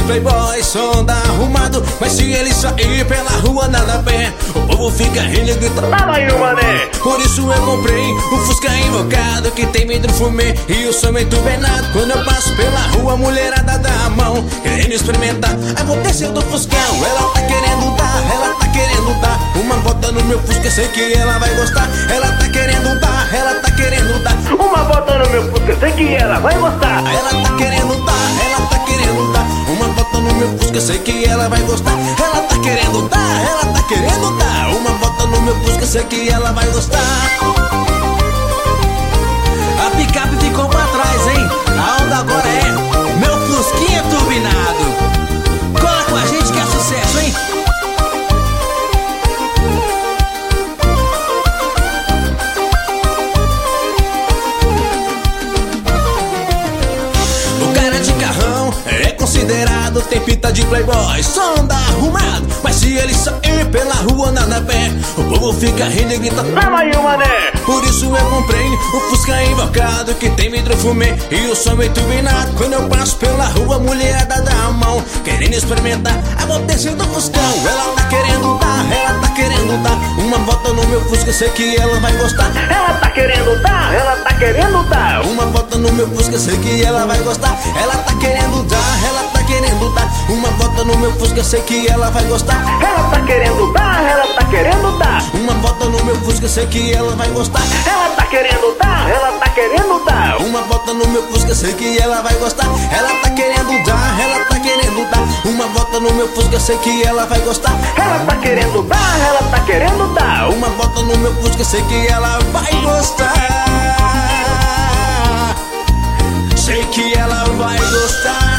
playboy, só anda arrumado, mas se ele sair pela rua nada a pé, o povo fica rindo e grita: Fala aí, mané. Por isso eu comprei um Fusca invocado que tem vidro fumê e o som muito benado. Quando eu passo pela rua, a mulherada dá a mão, querendo experimentar. Aí vou descer do Fuscão, ela tá querendo dar, ela tá querendo dar uma volta no meu Fusca, sei que ela vai gostar. Ela tá querendo dar, ela tá querendo dar uma volta no meu Fusca, sei que ela vai gostar. Ela tá querendo dar, ela tá querendo dar uma volta no meu Fusca, sei que ela vai gostar. Ela tá querendo dar, ela tá querendo dar uma volta no meu Fusca, sei que ela vai gostar. A picape ficou pra trás, hein? A onda agora é meu Fusquinha turbinado. Cola com a gente que é sucesso, hein? O cara de carrão é considerado, tem pinta de playboy, só anda arrumado, mas se ele sair pela rua nada a pé, o povo fica rindo e grita: Fala aí, mané. Por isso eu comprei um Fusca invocado que tem vidro fumê e o som bem turbinado. Quando eu passo pela rua, a mulherada dá a mão, querendo experimentar. A volta do Fuscão, ela tá querendo dar, ela tá querendo dar uma volta no meu Fusca, sei que ela vai gostar. Ela tá querendo dar, ela tá querendo dar uma volta no meu Fusca, sei que ela vai gostar. Ela tá querendo dar, ela tá querendo dar uma volta no meu Fusca, sei que ela vai gostar. Ela tá querendo dar, ela tá querendo dar uma volta no meu Fusca, sei que ela vai gostar. Ela tá querendo dar, ela tá querendo dar uma volta no meu Fusca, sei que ela vai gostar. Ela tá querendo dar, ela tá querendo dar uma volta no meu Fusca, sei que ela vai gostar. Ela tá querendo dar, ela tá querendo dar uma volta no meu Fusca, sei que ela vai gostar. Sei que ela vai gostar.